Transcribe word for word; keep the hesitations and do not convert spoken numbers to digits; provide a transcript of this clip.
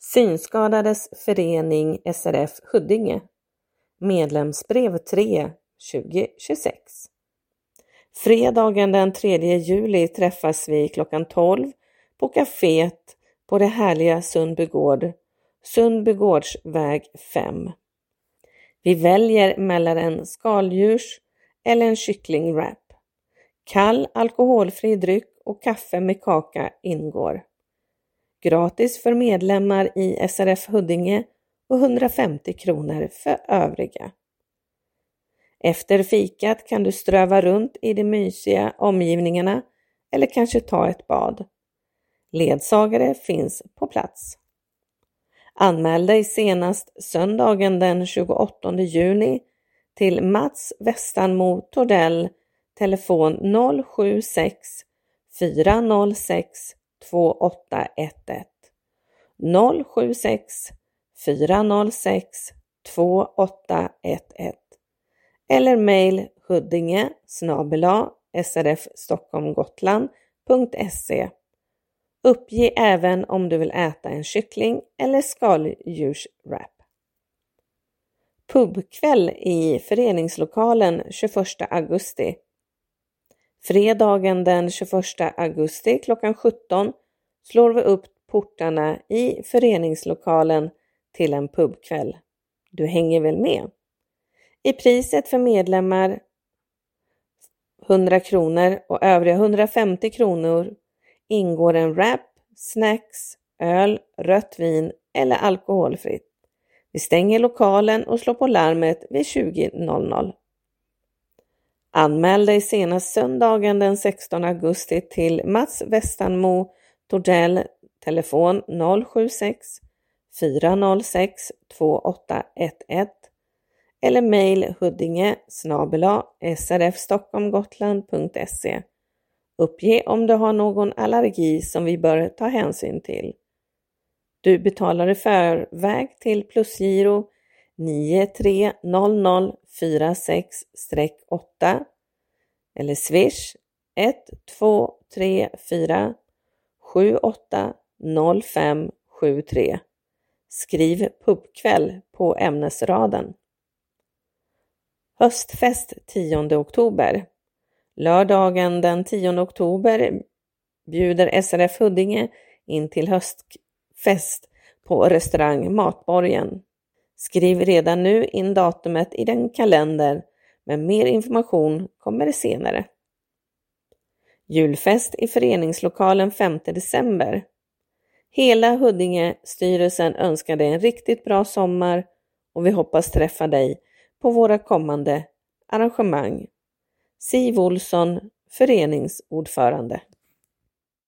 Synskadades förening S R F Huddinge. Medlemsbrev tre tjugo tjugosex. Fredagen den tredje juli träffas vi klockan tolv på kaféet på det härliga Sundbygård, Sundbygårdsväg fem. Vi väljer mellan en skaldjurs eller en kycklingwrap. Kall alkoholfri dryck och kaffe med kaka ingår. Gratis för medlemmar i S R F Huddinge och hundrafemtio kronor för övriga. Efter fikat kan du ströva runt i de mysiga omgivningarna eller kanske ta ett bad. Ledsagare finns på plats. Anmäl dig senast söndagen den tjugoåttonde juni till Mats Westanmo Tordell, telefon noll sju sex fyra noll sex två åtta ett ett, noll sju sex fyra noll sex två åtta ett ett eller mejl huddinge snabel-a srfstockholmgotland.se. Uppge även om du vill äta en kyckling eller skaldjurswrap. Pubkväll i föreningslokalen tjugoförsta augusti. Fredagen den tjugoförsta augusti klockan sjutton slår vi upp portarna i föreningslokalen till en pubkväll. Du hänger väl med? I priset för medlemmar hundra kronor och övriga hundrafemtio kronor ingår en wrap, snacks, öl, rött vin eller alkoholfritt. Vi stänger lokalen och slår på larmet vid tjugo noll noll. Anmäl dig senast söndagen den sextonde augusti till Mats Westanmo Tordell, telefon noll sju sex fyra noll sex två åtta ett ett eller mejl huddinge snabel-a srfstockholmgotland.se. Uppge om du har någon allergi som vi bör ta hänsyn till. Du betalar i förväg till plusgiro nio tre noll noll fyra sex åtta eller swish ett två tre fyra sju åtta noll fem sju tre. Skriv pubkväll på ämnesraden. Höstfest tionde oktober. Lördagen den tionde oktober bjuder S R F Huddinge in till höstfest på restaurang Matborgen. Skriv redan nu in datumet i den kalender, men mer information kommer senare. Julfest i föreningslokalen femte december. Hela Huddinge-styrelsen önskar dig en riktigt bra sommar och vi hoppas träffa dig på våra kommande arrangemang. Siv Olsson, föreningsordförande.